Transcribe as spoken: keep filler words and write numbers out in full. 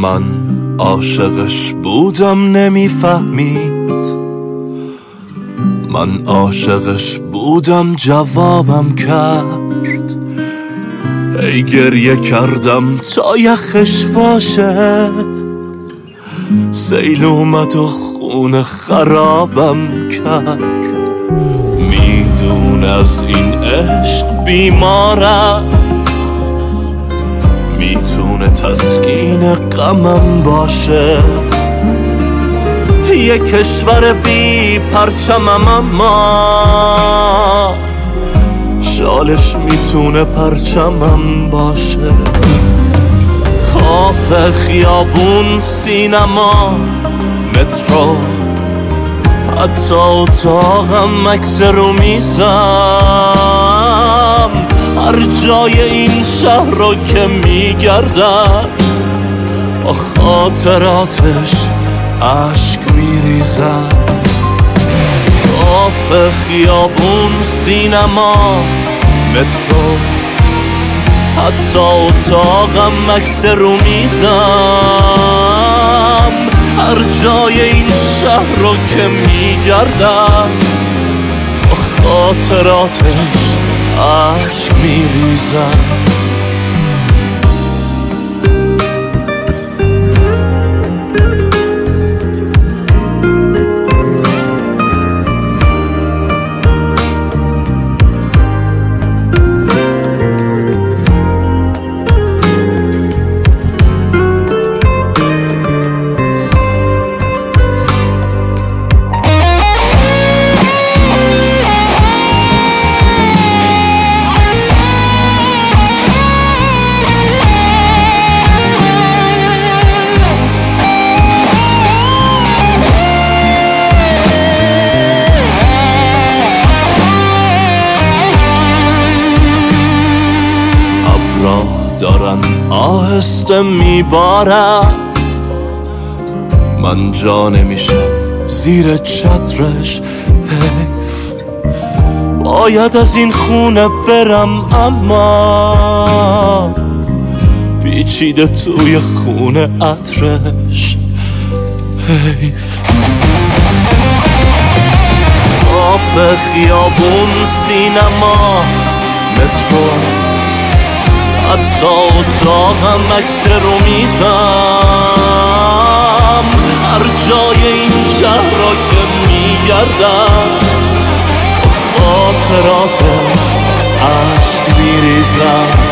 من عاشقش بودم نمیفهمید، من عاشقش بودم جوابم کرد. ای گریه کردم تا یخش باشه، سیل اومد و خونه خرابم کرد. میدون از این عشق بیمارم، میتونه تسکین غمم باشه. یه کشور بی پرچمم اما شالش میتونه پرچمم باشه. کافه، خیابون، سینما، مترو، حتی اتاقم، عکس رو میزم، هر جای این شهر رو که میگردم با خاطراتش عشق میریزم. کافه، خیابون، سینما، مترو، حتی اتاقم، عکس رو میزم، هر جای این شهر رو که میگردم با خاطراتش عشق میریزم. دارن آهسته میبارم، من جا نمیشم زیر چترش. حیف، باید از این خونه برم اما پیچیده توی خونه عطرش. حیف. کافه، خیابون، سینما، مترو، حتی اتاقم، عکس رو میزم، هر جای این شهر را که میگردم با خاطراتش عشق میریزم.